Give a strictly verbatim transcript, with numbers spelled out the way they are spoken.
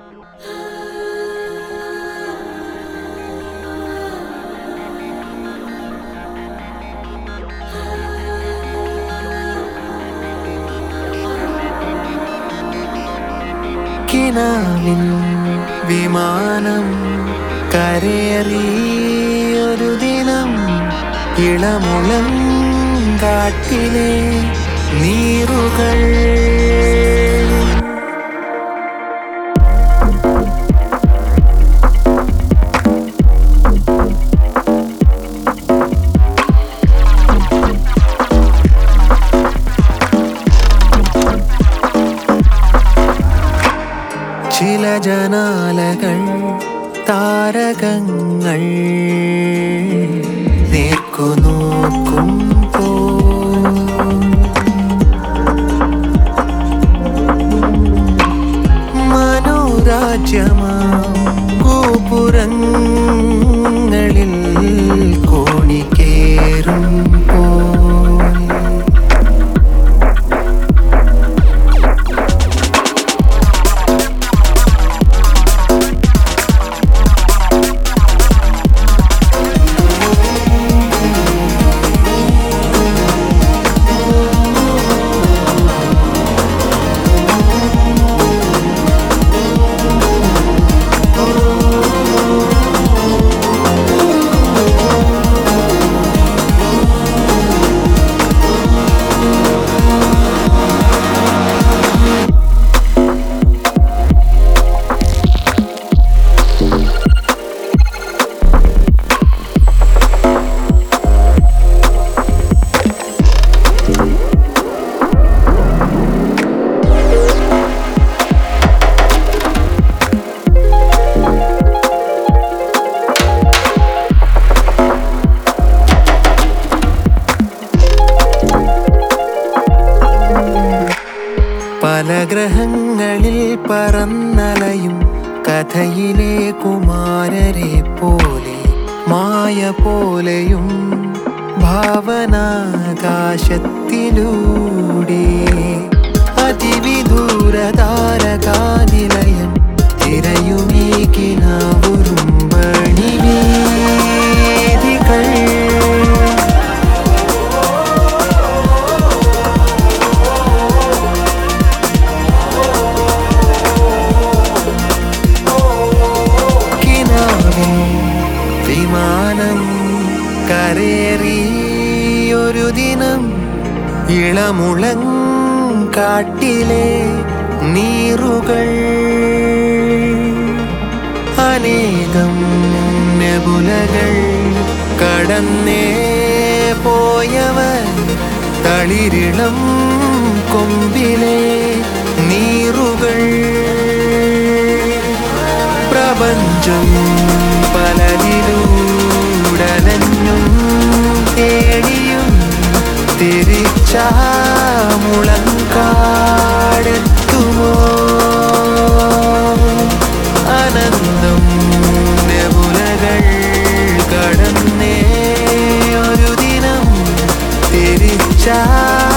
കിനാവിൻ വിമാനം കരയേറിയൊരു ദിനം ഇളമുളം കാട്ടിലെ നീറുകൾ ചില ജനാലകൾ താരകങ്ങൾ നേർക്കു നോക്കുമ്പോ മനോരാജ്യമാ ഗോപുരങ്ങളിൽ കോണിക്കേറുമ്പോ പല ഗ്രഹങ്ങളിൽ പറന്നലയും കഥയിലെ കുമാരരെ പോലെ മായ പോലെയും ഭാവനാകാശത്തിലൂടെ അതിവിദൂര താരകാനിലയം തിരയുമീ കിനാവുരുമ്പണി വേദികൾ വിമാനം കരേറിയൊരു ദിനം ഇളമുളം കാട്ടിലെ നീറുകൾ അനേകം നെബുലകൾ കടന്നേ പോയവർ തളിരിളം കൊമ്പിലെ നീറുകൾ പ്രപഞ്ചം പലതിലൂടലഞ്ഞും തേടിയും തിരിച്ചാമുളങ്കാടെത്തുമോ അനന്തം നെബുലകൾ കടന്നേ ഒരു ദിനം തിരിച്ചാ